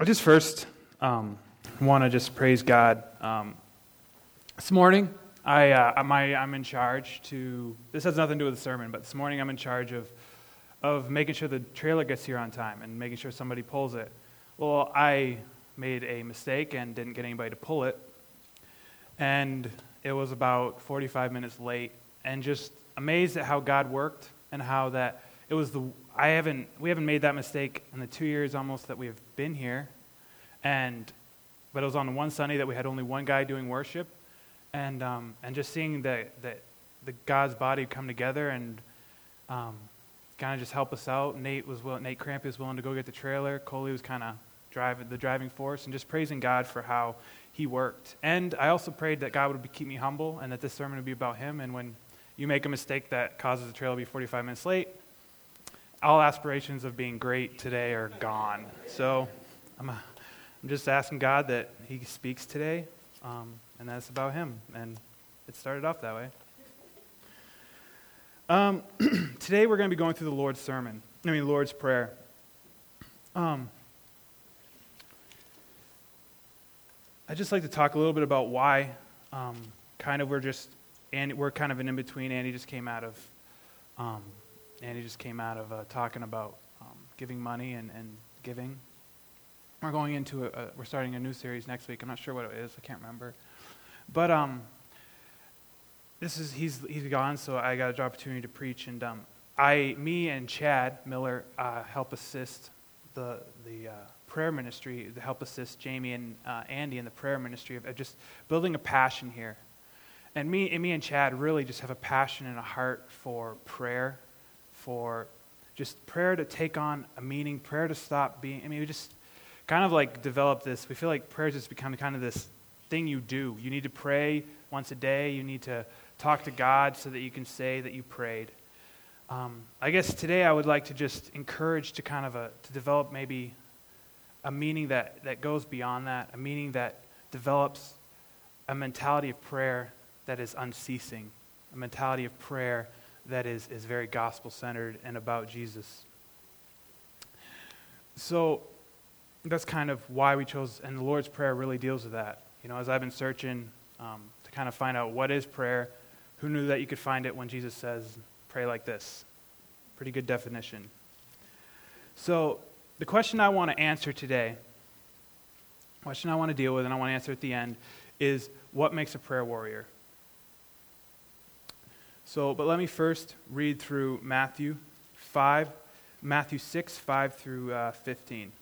I just first want to just praise God. This morning, I'm in charge to. This has nothing to do with the sermon, but this morning I'm in charge of making sure the trailer gets here on time and making sure somebody pulls it. Well, I made a mistake and didn't get anybody to pull it, and it was about 45 minutes late. And just amazed at how God worked and how that it was the. We haven't made that mistake in the 2 years almost that we've been here, but it was on one Sunday that we had only one guy doing worship, and just seeing the God's body come together and kind of just help us out. Nate Crampy was willing to go get the trailer. Coley was kind of the driving force, and just praising God for how He worked. And I also prayed that God would keep me humble and that this sermon would be about Him. And when you make a mistake that causes the trailer to be 45 minutes late, all aspirations of being great today are gone. So I'm just asking God that He speaks today, and that's about Him. And it started off that way. Today we're going to be going through the Lord's Prayer. I'd just like to talk a little bit about why we're kind of an in-between. Andy just came out of talking about giving money and giving. We're starting a new series next week. I'm not sure what it is. I can't remember. But he's gone, so I got an opportunity to preach. And me and Chad Miller help assist the prayer ministry, to help assist Jamie and Andy in the prayer ministry of just building a passion here. And me and Chad really just have a passion and a heart for prayer, for just prayer to take on a meaning, prayer to stop being, we just kind of like develop this. We feel like prayer has just become kind of this thing you do. You need to pray once a day. You need to talk to God so that you can say that you prayed. I guess today I would like to just encourage to to develop maybe a meaning that goes beyond that, a meaning that develops a mentality of prayer that is unceasing, a mentality of prayer that is very gospel-centered and about Jesus. So that's kind of why we chose, and the Lord's Prayer really deals with that. As I've been searching to kind of find out what is prayer, who knew that you could find it when Jesus says, pray like this? Pretty good definition. So the question I want to answer today, the question I want to deal with, and I want to answer at the end, is what makes a prayer warrior? But let me first read through Matthew 6, 5 through 15.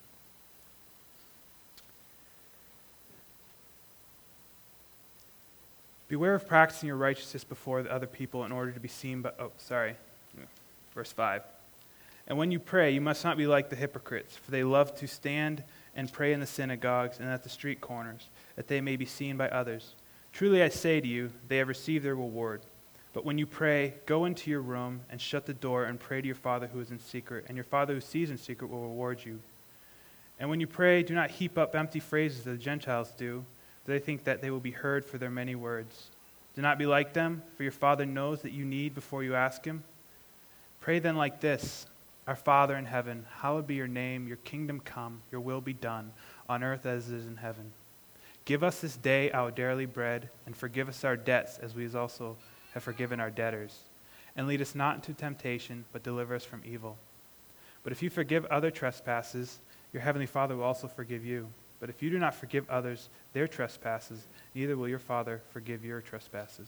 Beware of practicing your righteousness before the other people in order to be seen by... Verse 5. And when you pray, you must not be like the hypocrites, for they love to stand and pray in the synagogues and at the street corners, that they may be seen by others. Truly I say to you, they have received their reward. But when you pray, go into your room and shut the door and pray to your Father who is in secret, and your Father who sees in secret will reward you. And when you pray, do not heap up empty phrases as the Gentiles do, for they think that they will be heard for their many words. Do not be like them, for your Father knows that you need before you ask Him. Pray then like this: Our Father in heaven, hallowed be your name, your kingdom come, your will be done, on earth as it is in heaven. Give us this day our daily bread, and forgive us our debts as we also have forgiven our debtors. And lead us not into temptation, but deliver us from evil. But if you forgive other trespasses, your heavenly Father will also forgive you. But if you do not forgive others their trespasses, neither will your Father forgive your trespasses.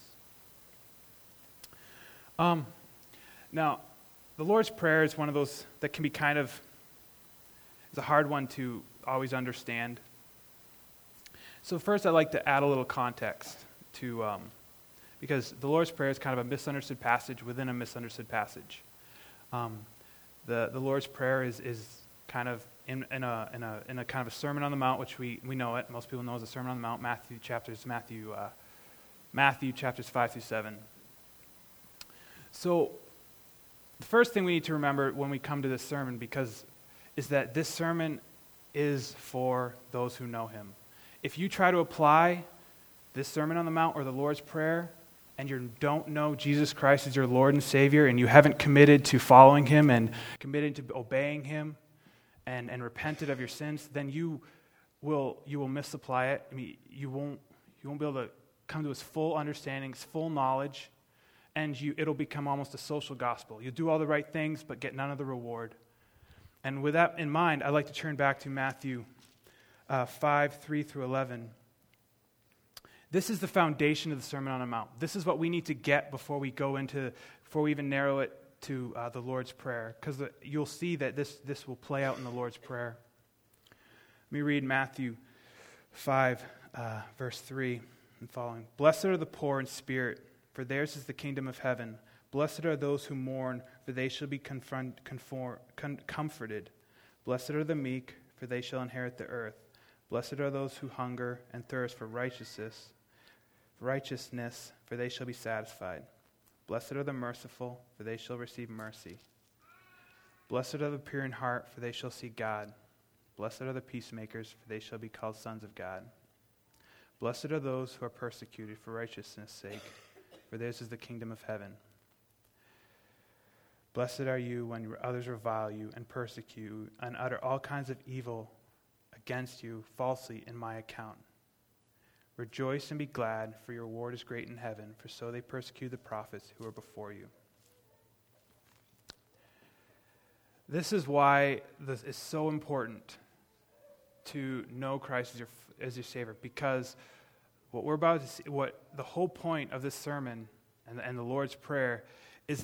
Now, the Lord's Prayer is one of those that can be it's a hard one to always understand. So first I'd like to add a little context to because the Lord's Prayer is kind of a misunderstood passage within a misunderstood passage. The Lord's Prayer is kind of in a kind of a Sermon on the Mount, which we know it. Most people know as a Sermon on the Mount. Matthew chapters 5 through 7. So the first thing we need to remember when we come to this sermon is that this sermon is for those who know Him. If you try to apply this Sermon on the Mount or the Lord's Prayer, and you don't know Jesus Christ as your Lord and Savior, and you haven't committed to following Him and committed to obeying Him and repented of your sins, then you you will misapply it. I mean, you won't be able to come to his full understanding, his full knowledge, and it'll become almost a social gospel. You'll do all the right things, but get none of the reward. And with that in mind, I'd like to turn back to Matthew 5, 3 through 11. This is the foundation of the Sermon on the Mount. This is what we need to get before we even narrow it to the Lord's Prayer, because you'll see that this will play out in the Lord's Prayer. Let me read Matthew 5, verse 3 and following. Blessed are the poor in spirit, for theirs is the kingdom of heaven. Blessed are those who mourn, for they shall be comforted. Blessed are the meek, for they shall inherit the earth. Blessed are those who hunger and thirst for righteousness, for they shall be satisfied. Blessed are the merciful, for they shall receive mercy. Blessed are the pure in heart, for they shall see God. Blessed are the peacemakers, for they shall be called sons of God. Blessed are those who are persecuted for righteousness' sake, for theirs is the kingdom of heaven. Blessed are you when others revile you and persecute you and utter all kinds of evil against you falsely in my account. Rejoice and be glad, for your reward is great in heaven, for so they persecute the prophets who are before you. This is why this is so important to know Christ as your Savior, because what we're about to see, what the whole point of this sermon and the Lord's Prayer is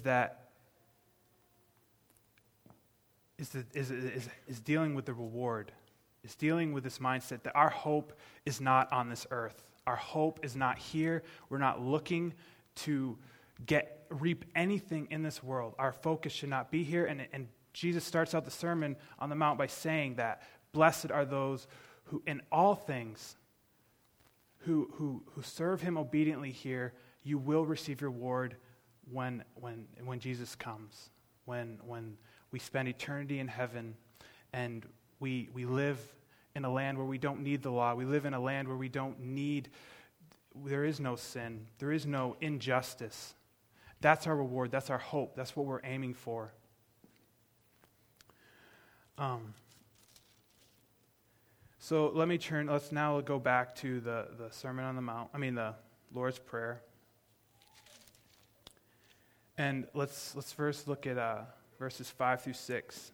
dealing with the reward. Is dealing with this mindset that our hope is not on this earth. Our hope is not here. We're not looking to reap anything in this world. Our focus should not be here. And Jesus starts out the Sermon on the Mount by saying that blessed are those who in all things who serve him obediently here. You will receive your reward when Jesus comes. When we spend eternity in heaven and we live in a land where we don't need the law. We live in a land where there is no sin. There is no injustice. That's our reward. That's our hope. That's what we're aiming for. So let's now go back to the Sermon on the Mount, the Lord's Prayer. And let's first look at verses 5 through 6.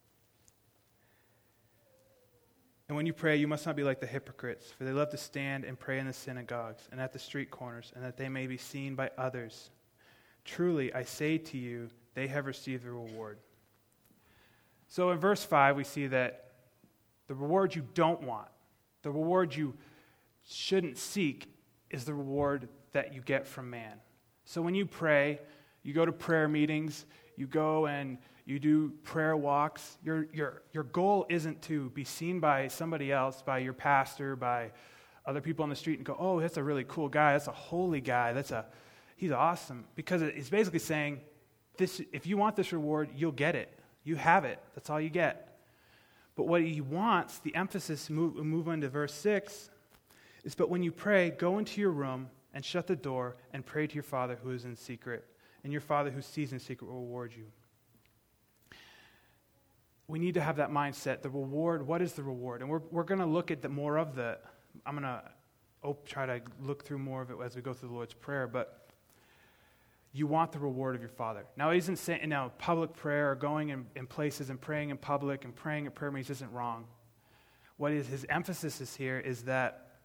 And when you pray, you must not be like the hypocrites, for they love to stand and pray in the synagogues and at the street corners, and that they may be seen by others. Truly, I say to you, they have received their reward. So in verse 5, we see that the reward you don't want, the reward you shouldn't seek, is the reward that you get from man. So when you pray, you go to prayer meetings, you go and you do prayer walks. Your goal isn't to be seen by somebody else, by your pastor, by other people on the street, and go, oh, that's a really cool guy, that's a holy guy, he's awesome. Because it's basically saying, if you want this reward, you'll get it. You have it. That's all you get. But what he wants, the emphasis, move on to verse 6, is, but when you pray, go into your room and shut the door and pray to your Father who is in secret. And your Father who sees in secret will reward you. We need to have that mindset. The reward, what is the reward? And we're going to look at I'm going to try to look through more of it as we go through the Lord's Prayer, but you want the reward of your Father. Now, he isn't saying, public prayer or going in places and praying in public and praying at prayer meetings isn't wrong. What is his emphasis is here is that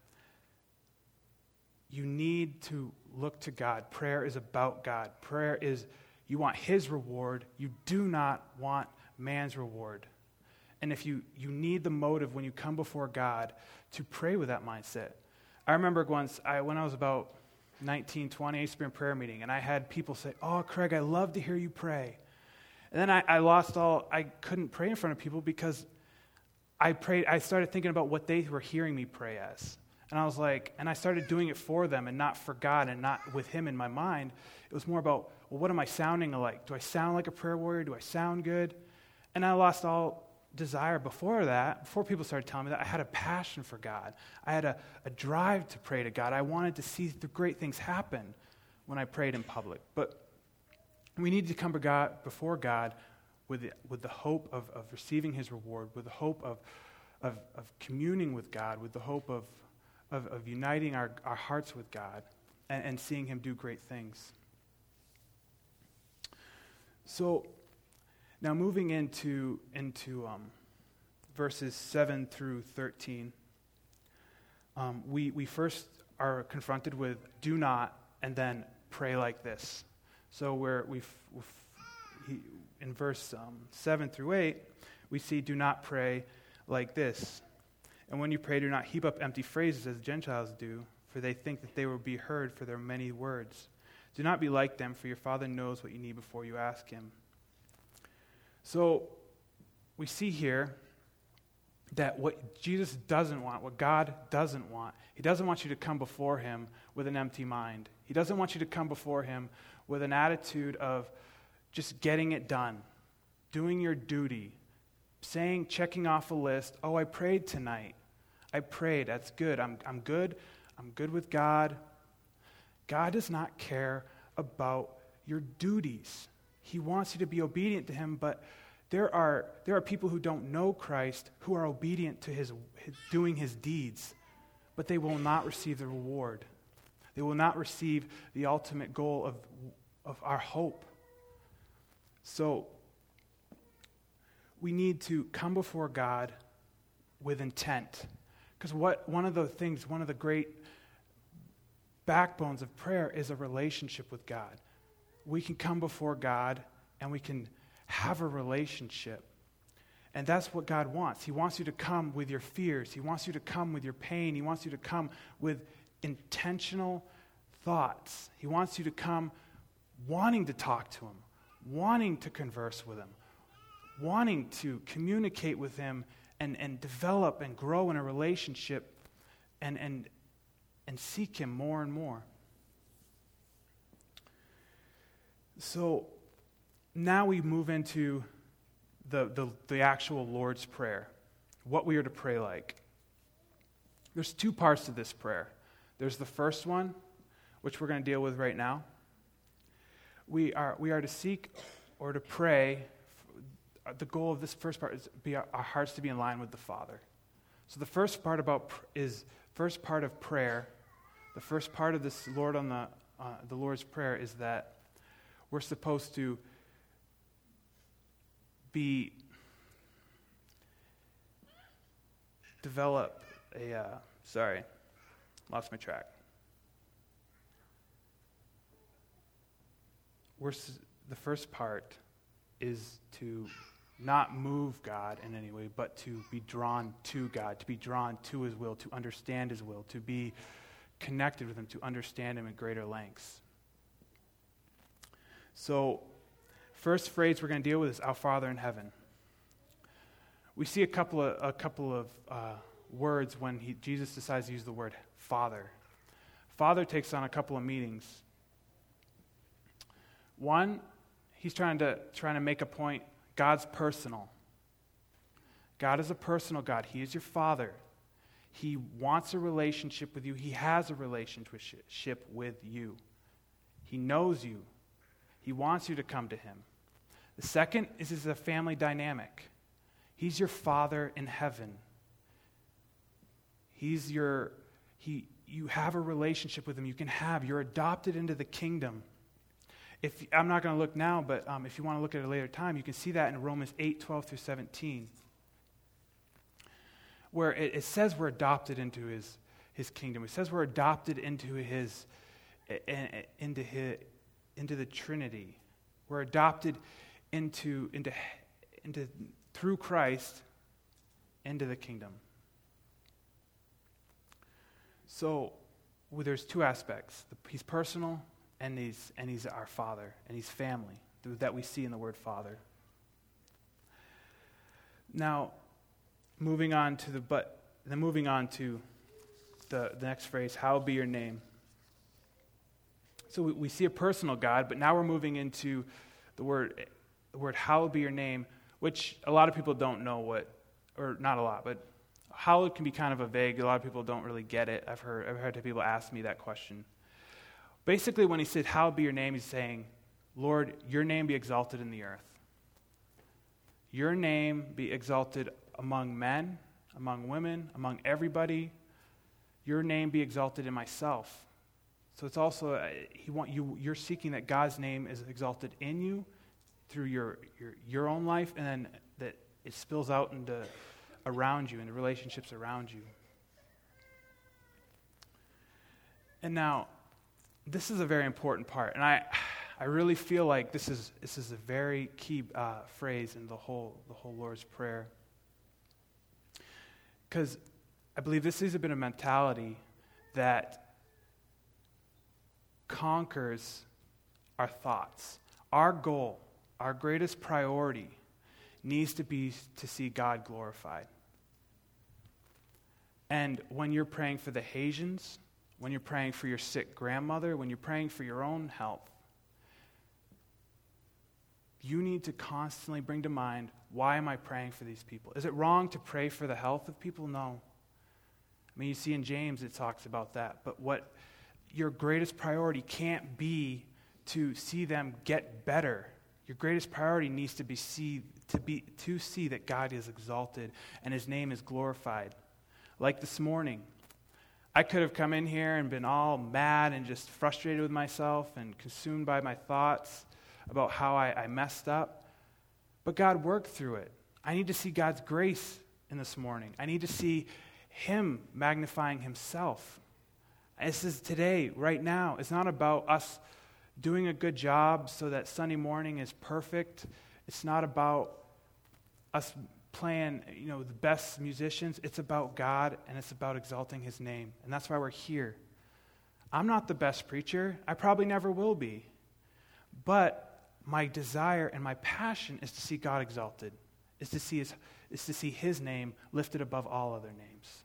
you need to look to God. Prayer is about God. Prayer is, you want his reward. You do not want man's reward. And if you need the motive when you come before God to pray with that mindset. I remember once, when I was about 19, 20, I used to be in a prayer meeting, and I had people say, oh, Craig, I love to hear you pray. And then I couldn't pray in front of people because I started thinking about what they were hearing me pray as. And I was like, and I started doing it for them and not for God and not with him in my mind. It was more about, well, what am I sounding like? Do I sound like a prayer warrior? Do I sound good? And I lost all desire before people started telling me that. I had a passion for God. I had a drive to pray to God. I wanted to see the great things happen when I prayed in public. But we need to come before God with the hope of receiving his reward, with the hope of communing with God, with the hope of uniting our hearts with God and seeing him do great things. So now moving into verses 7 through 13, we first are confronted with do not and then pray like this. So in verse 7 through 8, we see do not pray like this. And when you pray, do not heap up empty phrases as Gentiles do, for they think that they will be heard for their many words. Do not be like them, for your Father knows what you need before you ask him. So we see here that what Jesus doesn't want, what God doesn't want, he doesn't want you to come before him with an empty mind. He doesn't want you to come before him with an attitude of just getting it done, doing your duty, checking off a list, oh, I prayed tonight. I prayed, that's good. I'm good. I'm good with God. God does not care about your duties. He wants you to be obedient to him, but there are people who don't know Christ who are obedient to his doing his deeds, but they will not receive the reward. They will not receive the ultimate goal of our hope. So we need to come before God with intent. Because one of the great backbones of prayer is a relationship with God. We can come before God and we can have a relationship. And that's what God wants. He wants you to come with your fears. He wants you to come with your pain. He wants you to come with intentional thoughts. He wants you to come wanting to talk to him, wanting to converse with him, wanting to communicate with him and develop and grow in a relationship and seek him more and more. So now we move into the actual Lord's Prayer, what we are to pray like. There's two parts to this prayer. There's the first one, which we're going to deal with right now. We are to seek or to pray. The goal of this first part is our hearts to be in line with the Father. So the first part of prayer, the first part of this the Lord's Prayer is that we're supposed to develop lost my track. The first part is to not move God in any way, but to be drawn to God, to be drawn to his will, to understand his will, to be connected with him, to understand him at greater lengths. So, first phrase we're going to deal with is Our Father in Heaven. We see a couple of words when Jesus decides to use the word Father. Father takes on a couple of meanings. One, he's trying to make a point. God's personal. God is a personal God. He is your Father. He wants a relationship with you. He has a relationship with you. He knows you. He wants you to come to him. The second is a family dynamic. He's your Father in heaven. You have a relationship with him. You're adopted into the kingdom. I'm not going to look now, but if you want to look at it a later time, you can see that in Romans 8:12 through 17, where it says we're adopted into his kingdom. It says we're adopted into the Trinity. We're adopted into through Christ into the kingdom. So there's two aspects. He's personal. And he's our Father, and he's family, that we see in the word Father. Now, moving on to the next phrase, hallowed be your name. So we see a personal God, but now we're moving into the word hallowed be your name, which a lot of people don't know or not a lot, but hallowed can be kind of a vague. A lot of people don't really get it. I've heard people ask me that question. Basically, when he said, hallowed be your name, he's saying, Lord, your name be exalted in the earth. Your name be exalted among men, among women, among everybody. Your name be exalted in myself. So it's also, you're seeking that God's name is exalted in you through your own life, and then that it spills out into around you and the relationships around you. And now, this is a very important part, and I really feel like this is a very key phrase in the whole Lord's Prayer, because I believe this is a bit of mentality that conquers our thoughts. Our goal, our greatest priority, needs to be to see God glorified. And when you're praying for the Haitians, when you're praying for your sick grandmother, when you're praying for your own health, you need to constantly bring to mind, why am I praying for these people? Is it wrong to pray for the health of people? No. I mean, you see in James it talks about that. But what your greatest priority can't be to see them get better. Your greatest priority needs to be to see that God is exalted and his name is glorified. Like this morning, I could have come in here and been all mad and just frustrated with myself and consumed by my thoughts about how I messed up. But God worked through it. I need to see God's grace in this morning. I need to see him magnifying himself. This is today, right now. It's not about us doing a good job so that Sunday morning is perfect. It's not about us playing, the best musicians. It's about God, and it's about exalting his name. And that's why we're here. I'm not the best preacher. I probably never will be. But my desire and my passion is to see God exalted, is to see his name lifted above all other names.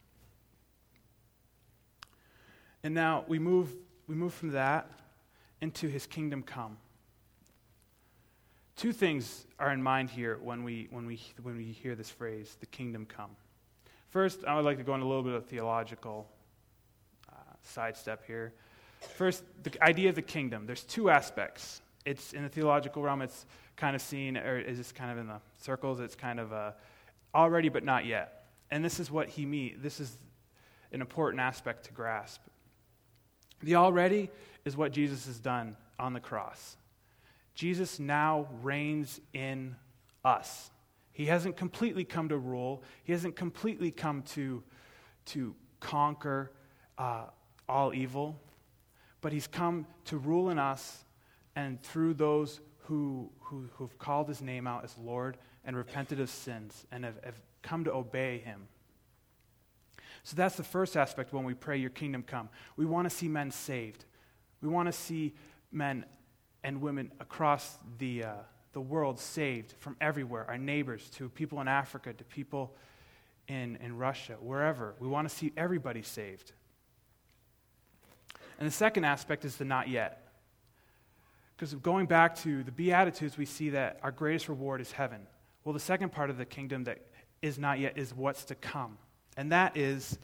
And now we move from that into his kingdom come. Two things are in mind here when we hear this phrase, the kingdom come. First, I would like to go into a little bit of theological sidestep here. First, the idea of the kingdom. There's two aspects. It's in the theological realm. It's kind of seen, or is this kind of in the circles? It's kind of already, but not yet. And this is what he means. This is an important aspect to grasp. The already is what Jesus has done on the cross. Jesus now reigns in us. He hasn't completely come to rule. He hasn't completely come to conquer all evil, but he's come to rule in us and through those who've called his name out as Lord and repented of sins and have come to obey him. So that's the first aspect when we pray, your kingdom come. We want to see men saved. We want to see men and women across the world saved from everywhere, our neighbors, to people in Africa, to people in Russia, wherever. We want to see everybody saved. And the second aspect is the not yet. Because going back to the Beatitudes, we see that our greatest reward is heaven. Well, the second part of the kingdom that is not yet is what's to come. And that is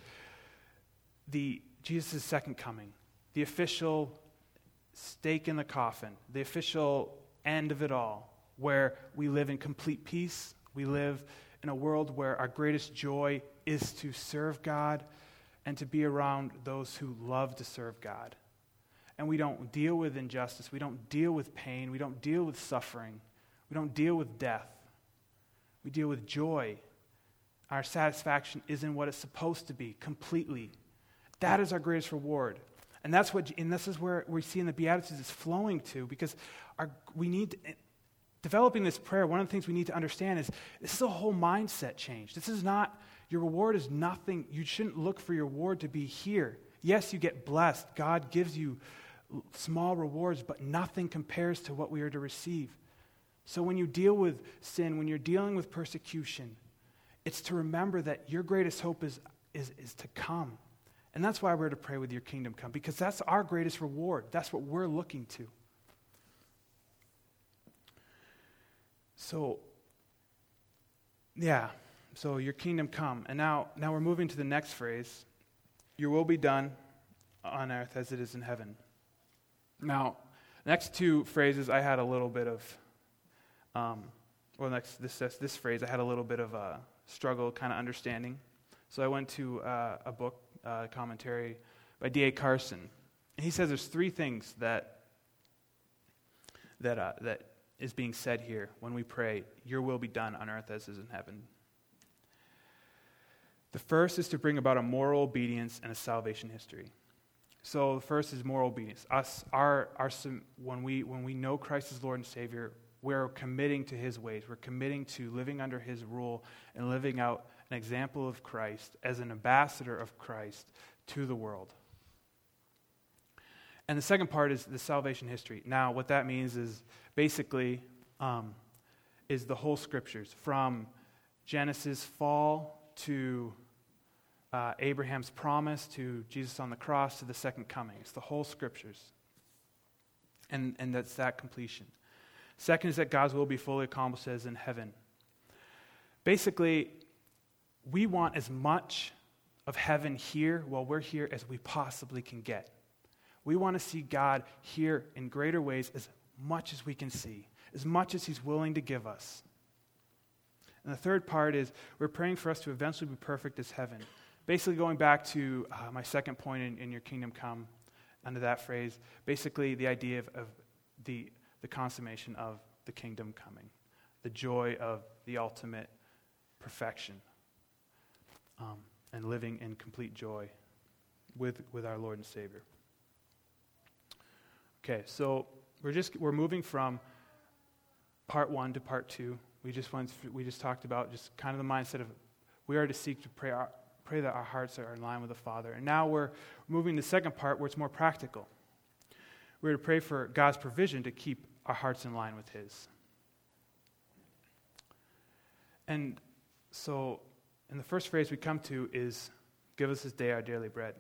Jesus' second coming, the official stake in the coffin, the official end of it all, where we live in complete peace. We live in a world where our greatest joy is to serve God and to be around those who love to serve God. And we don't deal with injustice. We don't deal with pain. We don't deal with suffering. We don't deal with death. We deal with joy. Our satisfaction is in what it's supposed to be, completely. That is our greatest reward. And this is where we see in the Beatitudes it's flowing to, because developing this prayer, one of the things we need to understand is this is a whole mindset change. This is not, your reward is nothing. You shouldn't look for your reward to be here. Yes, you get blessed. God gives you small rewards, but nothing compares to what we are to receive. So when you deal with sin, when you're dealing with persecution, it's to remember that your greatest hope is to come. And that's why we're to pray with your kingdom come, because that's our greatest reward. That's what we're looking to. So your kingdom come. And now we're moving to the next phrase. Your will be done on earth as it is in heaven. Now, the next two phrases I had a little bit of, this phrase I had a little bit of a struggle kind of understanding. So I went to a book commentary by D.A. Carson. And he says there's three things that is being said here when we pray, your will be done on earth as is in heaven. The first is to bring about a moral obedience and a salvation history. So the first is moral obedience. When we know Christ as Lord and Savior, we're committing to his ways. We're committing to living under his rule and living out an example of Christ as an ambassador of Christ to the world. And the second part is the salvation history. Now, what that means is basically is the whole scriptures, from Genesis fall to Abraham's promise, to Jesus on the cross, to the second coming. It's the whole scriptures. And that's that completion. Second is that God's will be fully accomplished as in heaven. Basically, we want as much of heaven here while we're here as we possibly can get. We want to see God here in greater ways as much as we can see, as much as he's willing to give us. And the third part is we're praying for us to eventually be perfect as heaven. Basically going back to my second point in your kingdom come, under that phrase, basically the idea of the consummation of the kingdom coming, the joy of the ultimate perfection, and living in complete joy with our Lord and Savior. Okay, so we're moving from part 1 to part 2. We just talked about just kind of the mindset of we are to seek to pray that our hearts are in line with the Father. And now we're moving to the second part where it's more practical. We're to pray for God's provision to keep our hearts in line with his. And so, in the first phrase we come to is, give us this day our daily bread.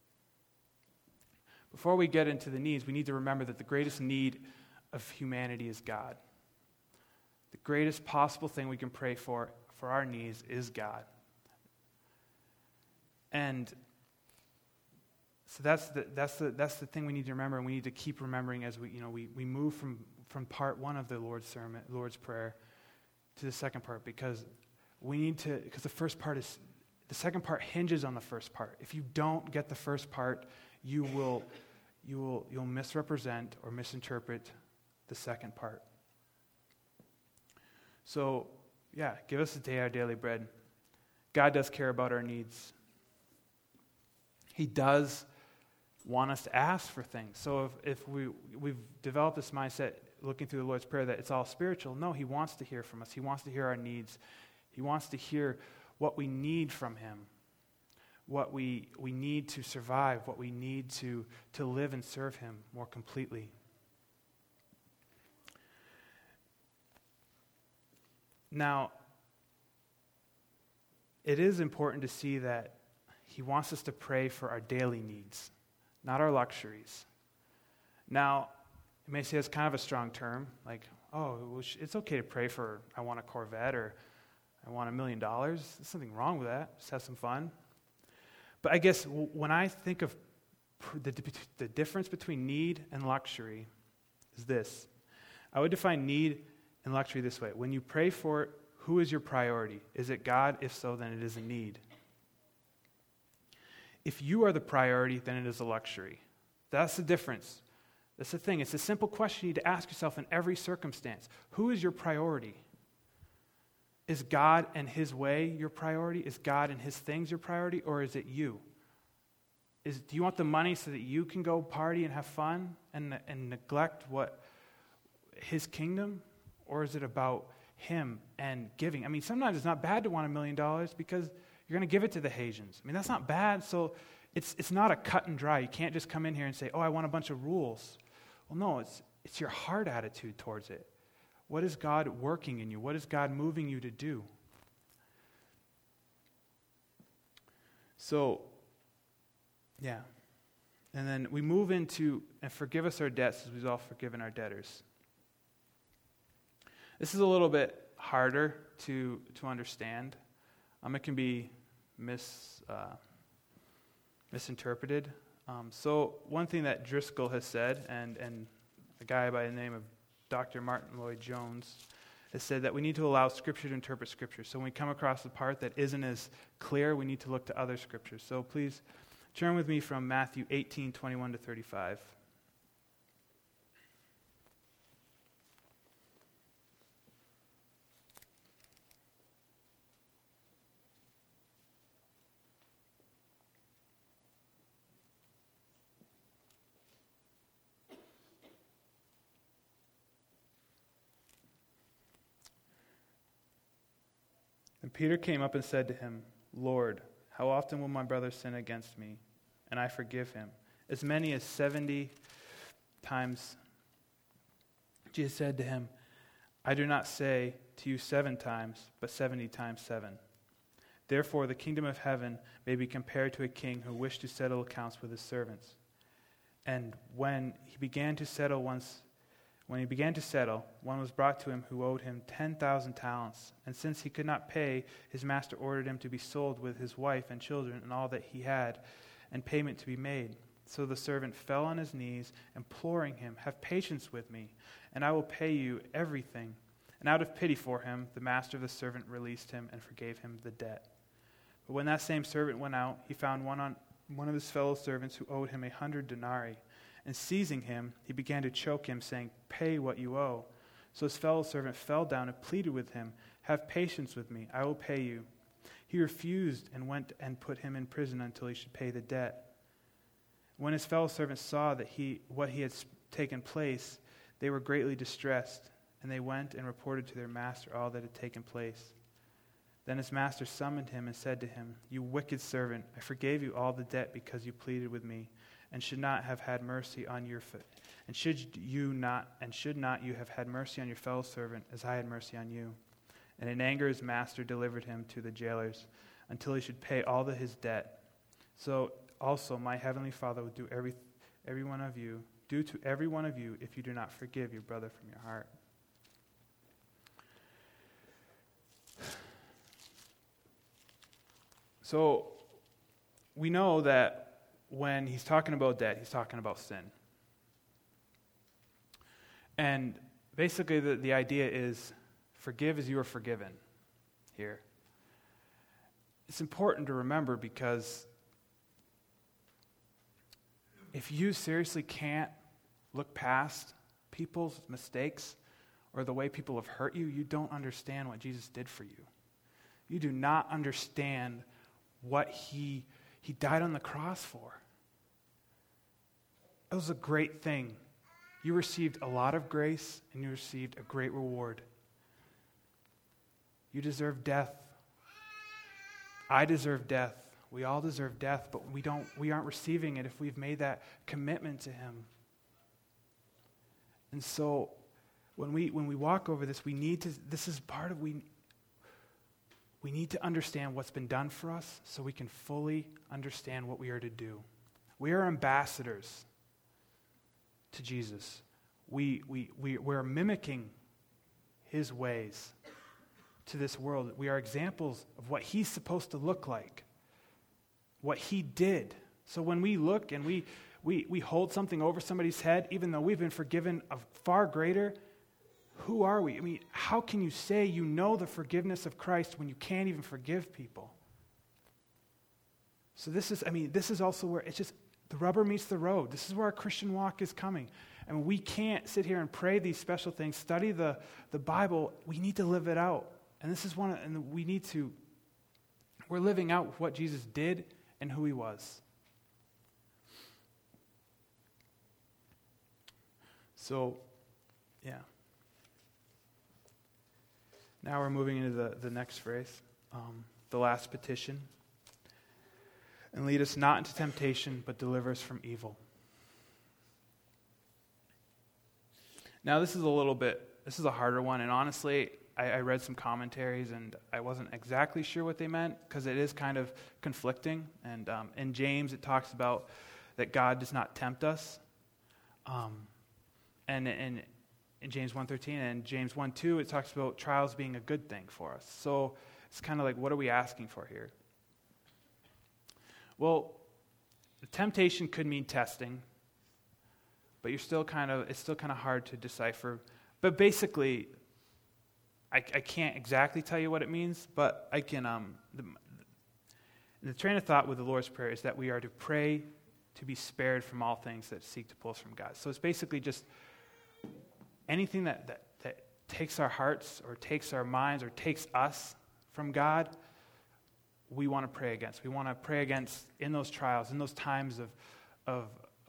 Before we get into the needs, we need to remember that the greatest need of humanity is God. The greatest possible thing we can pray for our needs is God. And so that's the thing we need to remember, and we need to keep remembering as we move from part 1 of the Lord's Prayer to the second part, because the second part hinges on the first part. If you don't get the first part, you'll misrepresent or misinterpret the second part. So, give us today our daily bread. God does care about our needs. He does want us to ask for things. So if we've developed this mindset looking through the Lord's Prayer that it's all spiritual, no, he wants to hear from us. He wants to hear our needs. He wants to hear what we need from him, what we need to survive, what we need to live and serve him more completely. Now, it is important to see that he wants us to pray for our daily needs, not our luxuries. Now, you may say it's kind of a strong term, like, it's okay to pray for, I want a Corvette, or I want $1 million. There's nothing wrong with that. Just have some fun. But I guess when I think of the difference between need and luxury is this. I would define need and luxury this way. When you pray for it, who is your priority? Is it God? If so, then it is a need. If you are the priority, then it is a luxury. That's the difference. That's the thing. It's a simple question you need to ask yourself in every circumstance. Who is your priority? Is God and his way your priority? Is God and his things your priority? Or is it you? Do you want the money so that you can go party and have fun and neglect his kingdom? Or is it about him and giving? I mean, sometimes it's not bad to want $1 million because you're going to give it to the Haitians. I mean, that's not bad. So it's not a cut and dry. You can't just come in here and say, I want a bunch of rules. Well, no, it's your heart attitude towards it. What is God working in you? What is God moving you to do? So, and then we move into, and forgive us our debts as we've all forgiven our debtors. This is a little bit harder to understand. It can be misinterpreted. So one thing that Driscoll has said, and a guy by the name of Dr. Martin Lloyd-Jones that said that we need to allow Scripture to interpret Scripture. So when we come across a part that isn't as clear, we need to look to other Scriptures. So please turn with me from Matthew 18:21 to 35. And Peter came up and said to him, Lord, how often will my brother sin against me, and I forgive him? As many as 70 times. Jesus said to him, I do not say to you 7 times, but 70 times 7. Therefore the kingdom of heaven may be compared to a king who wished to settle accounts with his servants. And when he began to settle, one was brought to him who owed him 10,000 talents. And since he could not pay, his master ordered him to be sold with his wife and children and all that he had, and payment to be made. So the servant fell on his knees, imploring him, have patience with me, and I will pay you everything. And out of pity for him, the master of the servant released him and forgave him the debt. But when that same servant went out, he found one of his fellow servants who owed him 100 denarii. And seizing him, he began to choke him, saying, Pay what you owe. So his fellow servant fell down and pleaded with him, Have patience with me, I will pay you. He refused and went and put him in prison until he should pay the debt. When his fellow servants saw that what had taken place, they were greatly distressed, and they went and reported to their master all that had taken place. Then his master summoned him and said to him, You wicked servant, I forgave you all the debt because you pleaded with me, and should not you have had mercy on your fellow servant as I had mercy on you? And in anger his master delivered him to the jailers until he should pay all his debt. So also my heavenly Father will do to every one of you if you do not forgive your brother from your heart. So we know that when he's talking about debt, he's talking about sin. And basically the idea is forgive as you are forgiven here. It's important to remember because if you seriously can't look past people's mistakes or the way people have hurt you, you don't understand what Jesus did for you. You do not understand what he died on the cross for. It was a great thing. You received a lot of grace and you received a great reward. You deserve death. I deserve death. We all deserve death, but we aren't receiving it if we've made that commitment to him. And so when we walk over this, we need to understand what's been done for us so we can fully understand what we are to do. We are ambassadors to Jesus. We're mimicking his ways to this world. We are examples of what he's supposed to look like, what he did. So when we look and we hold something over somebody's head, even though we've been forgiven of far greater, who are we? I mean, how can you say you know the forgiveness of Christ when you can't even forgive people? So this is also where it's just the rubber meets the road. This is where our Christian walk is coming. And we can't sit here and pray these special things, study the Bible. We need to live it out. And this is we're living out what Jesus did and who he was. So, yeah. Now we're moving into the next phrase, the last petition. And lead us not into temptation, but deliver us from evil. Now this is a harder one, and honestly, I read some commentaries and I wasn't exactly sure what they meant because it is kind of conflicting. And in James it talks about that God does not tempt us. And in James 1:13 and James 1:2 it talks about trials being a good thing for us. So it's kind of like, what are we asking for here? Well, the temptation could mean testing, but it's still kind of hard to decipher. But basically, I can't exactly tell you what it means, but I can. The train of thought with the Lord's Prayer is that we are to pray to be spared from all things that seek to pull us from God. So it's basically just anything that takes our hearts or takes our minds or takes us from God, we want to pray against. We want to pray against in those trials, in those times of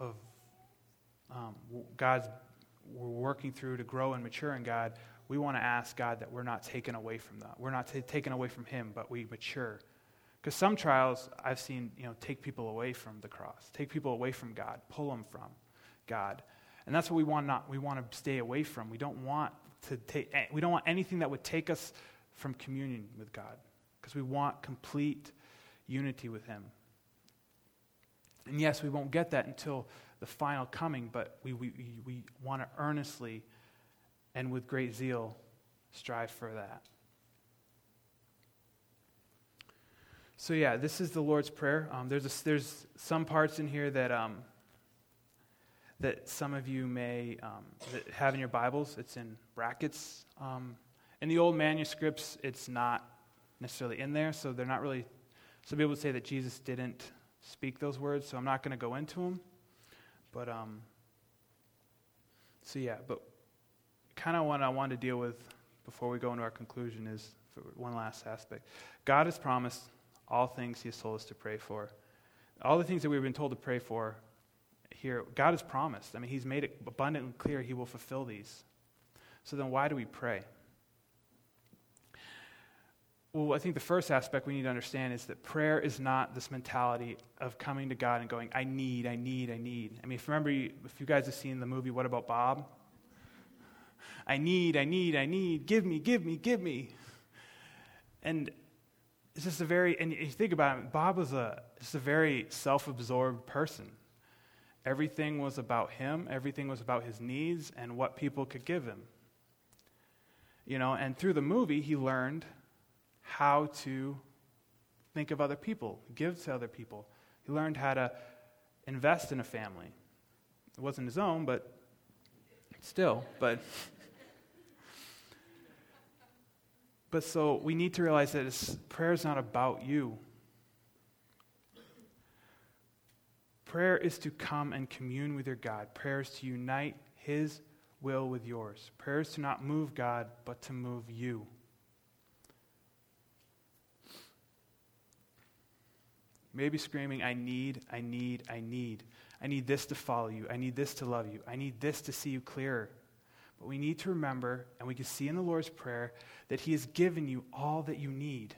God's we're working through to grow and mature in God. We want to ask God that we're not taken away from that. We're not taken away from Him, but we mature. Because some trials I've seen, take people away from the cross, take people away from God, pull them from God, and that's what we want. We want to stay away from. We don't want anything that would take us from communion with God, because we want complete unity with Him. And yes, we won't get that until the final coming, but we want to earnestly and with great zeal strive for that. So yeah, this is the Lord's Prayer. There's some parts in here that that some of you may that have in your Bibles. It's in brackets. In the old manuscripts, it's not necessarily in there, so they're not really. Some people would say that Jesus didn't speak those words, so I'm not going to go into them. But but kind of what I want to deal with before we go into our conclusion is for one last aspect. God has promised all things He has told us to pray for. All the things that we've been told to pray for here, God has promised. I mean, He's made it abundantly clear He will fulfill these. So then why do we pray? Well, I think the first aspect we need to understand is that prayer is not this mentality of coming to God and going, I need. I mean, if you guys have seen the movie What About Bob? I need, give me. And it's just and you think about it, Bob was just a very self-absorbed person. Everything was about him, everything was about his needs and what people could give him. And through the movie, he learned how to think of other people, give to other people. He learned how to invest in a family. It wasn't his own, but still. But so we need to realize that prayer is not about you. Prayer is to come and commune with your God. Prayer is to unite His will with yours. Prayer is to not move God, but to move you. Maybe screaming, I need. I need this to follow you. I need this to love you. I need this to see you clearer. But we need to remember, and we can see in the Lord's Prayer, that He has given you all that you need.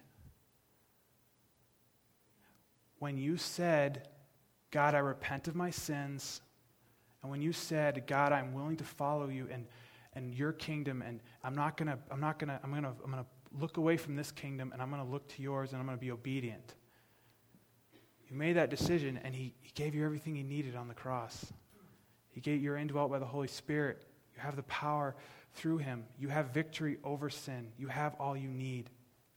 When you said, God, I repent of my sins, and when you said, God, I'm willing to follow you and your kingdom, and I'm gonna look away from this kingdom, and I'm gonna look to yours, and I'm gonna be obedient. You made that decision, and He gave you everything you needed on the cross. You're indwelt by the Holy Spirit. You have the power through Him. You have victory over sin. You have all you need.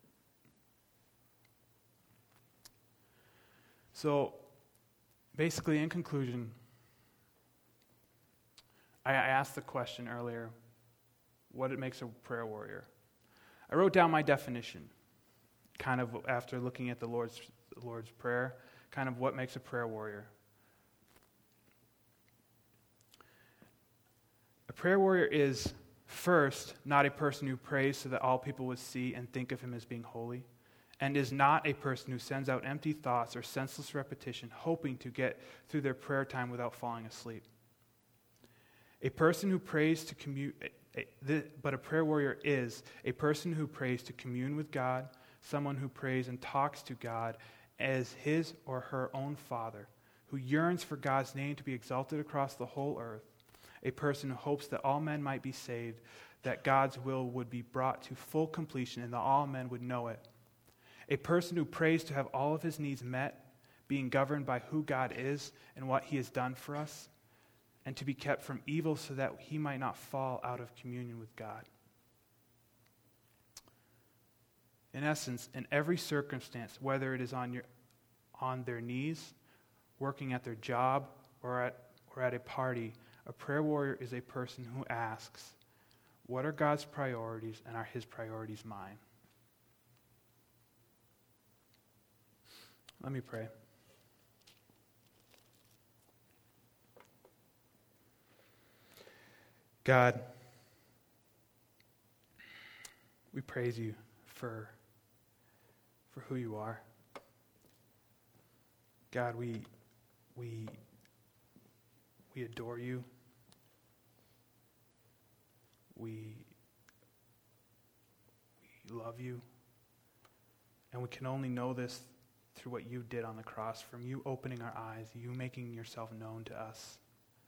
So, basically, in conclusion, I asked the question earlier, what it makes a prayer warrior. I wrote down my definition, kind of after looking at the Lord's Prayer, kind of what makes a prayer warrior. A prayer warrior is, first, not a person who prays so that all people would see and think of him as being holy, and is not a person who sends out empty thoughts or senseless repetition, hoping to get through their prayer time without falling asleep. A person who prays to commune, but a prayer warrior is a person who prays to commune with God, someone who prays and talks to God as his or her own Father, who yearns for God's name to be exalted across the whole earth, a person who hopes that all men might be saved, that God's will would be brought to full completion, and that all men would know it. A person who prays to have all of his needs met, being governed by who God is and what He has done for us, and to be kept from evil so that he might not fall out of communion with God. In essence, in every circumstance, whether it is on their knees, working at their job, or at a party, a prayer warrior is a person who asks, What are God's priorities, and are his priorities mine? Let me pray. God, we praise you for who you are. God, we adore you. We love you. And we can only know this through what you did on the cross, from you opening our eyes, you making yourself known to us.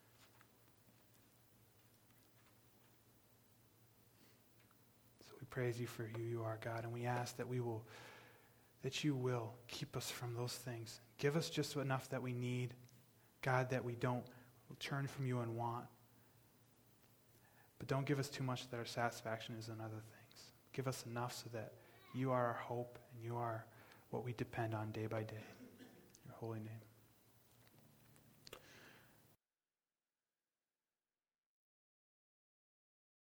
So we praise you for who you are, God, and we ask that you will keep us from those things. Give us just enough that we need, God, that we don't turn from you and want. But don't give us too much that our satisfaction is in other things. Give us enough so that you are our hope and you are what we depend on day by day. In your holy name.